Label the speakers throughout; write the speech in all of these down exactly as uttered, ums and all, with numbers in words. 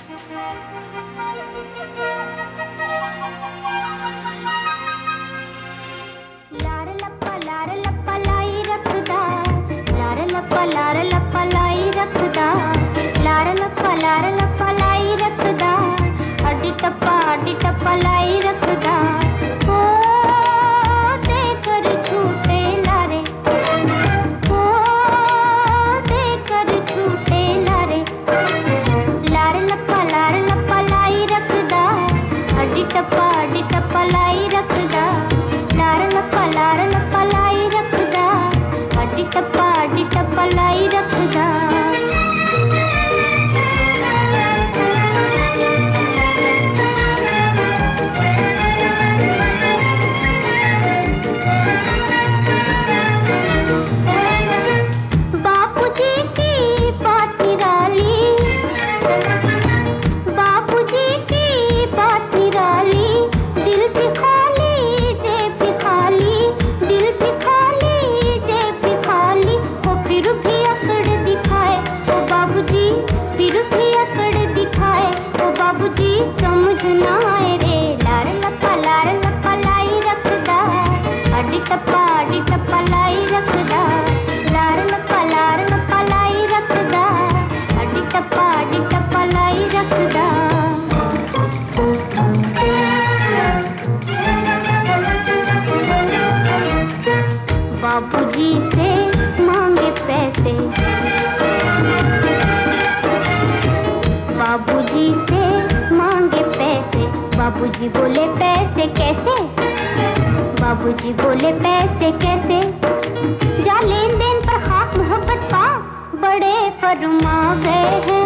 Speaker 1: लार लप्पा लार लप्पा लाई रखदा, लार लप्पा लार लप्पा लाई रखदा, लार लप्पा लार लप्पा लाई रखदा, अड्डी टप्पा अड्डी टप्पा लाई रखदा। ओ देकर छूटे लारे, ओ देकर छूटे लारे, लार लप्पा लार लप्पा लाई रखदा, अड्डी टप्पा अड्डी टप्पा लाई रखदा, लार लप्पा लार लप्पा लाई रखदा, अड्डी टप्पा अड्डी टप्पा लाई रखदा। बापूजी की बात निराली, बापूजी की बात निराली, दिल भी खाली जेब भी खाली, दिल भी खाली जेब भी खाली, वो फिर भी अकड़ दिखाए, वो बाबूजी फिर भी अकड़ दिखाए, वो बाबूजी समझ ना आए रे। लार लप्पा लार लप्पा लाई रखदा, अड्डी टप्पा अड्डी टप्पा लाई रखदा, लार लप्पा लार लप्पा लाई रखदा, अड्डी टप्पा अड्डी टप्पा लाई रखदा। बाबूजी से मांगे पैसे, बाबूजी से मांगे पैसे, बाबूजी बोले पैसे कैसे, बाबूजी बोले पैसे कैसे, जा लेन देन पर खाक मोहब्बत पा, बड़े फरमा गए हैं,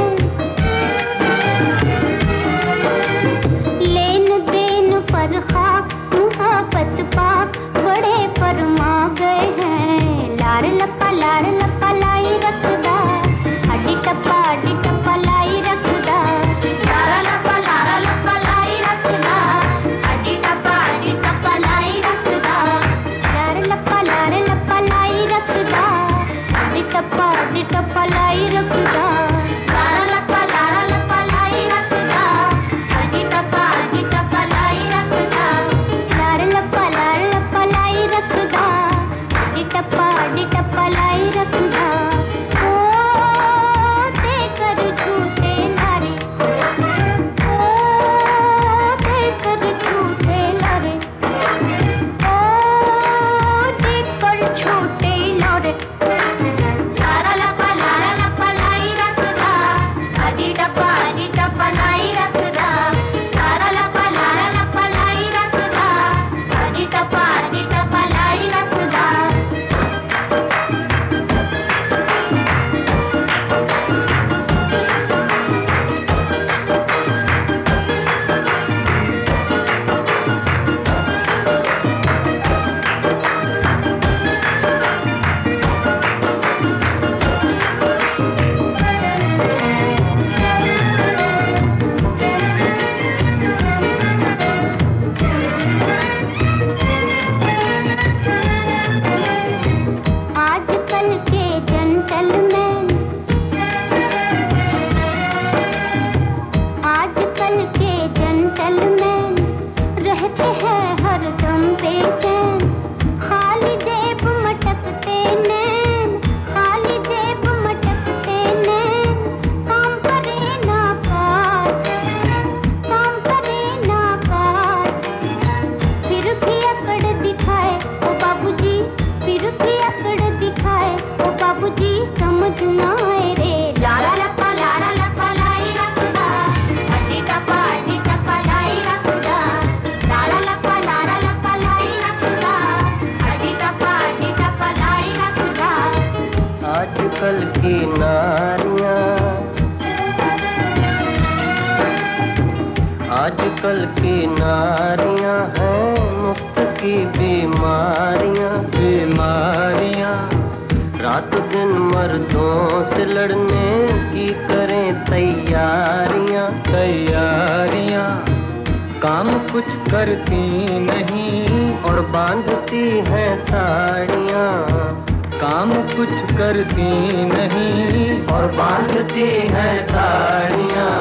Speaker 1: लेन देन पर खाक मोहब्बत पा, बड़े फरमा गए हैं। लार लप्पा लार लप्पा लाई रखदा, अड्डी टप्पा अड्डी टप्पा लाई रखदा, लार लप्पा लार लप्पा लाई रखदा, अड्डी टप्पा अड्डी टप्पा लाई रखदा, लार लप्पा लार लप्पा लाई रखदा, अड्डी टप्पा अड्डी टप्पा लाई रखदा, लार लप्पा लार लप्पा लाई रखदा, अड्डी टप्पा अड्डी टप्पा लाई रखदा, लार लप्पा लार लप्पा लाई रखदा, अड्डी टप्पा अड्डी टप्पा लाई रखदा। ओ देकर छूटे लारे, ओ देकर छूटे लारे, ओ देकर छूटे लारे, लारा लप्पा लारा लप्पा लाई रखदा, अड्डी टप्पा अड्डी टप्पा लाई रखदा, लारा लप्पा लारा लप्पा लाई रखदा, अड्डी टप्पा अड्डी टप्पा लाई रखदा। आजकल के जेंटलमैन, आजकल के जेंटलमैन रहते हैं हरदम बेचैन, खाली जेब मटकते नैन, खाली जेब मटकते नैन, काम करे ना काज, काम करे ना काज, फिर भी अकड़ दिखाए, ओ बाबूजी फिर भी अकड़ दिखाए, ओ बाबूजी समझ ना आए रे। लारा लप्पा लारा लप्पा लाई रखदा, अड्डी टप्पा अड्डी टप्पा लाई रखदा, लारा लप्पा लारा लप्पा लाई रखदा, अड्डी टप्पा अड्डी टप्पा लाई रखदा।
Speaker 2: आजकल की नारियां, आजकल की नारियां हैं मुफ्त की बीमारियां, बीमारियां, रात दिन मर्दों से लड़ने की करें तैयारियां, तैयारियां, काम कुछ करती नहीं और बांधती हैं साड़ियां, काम कुछ करती नहीं और बांधती हैं साड़ियां,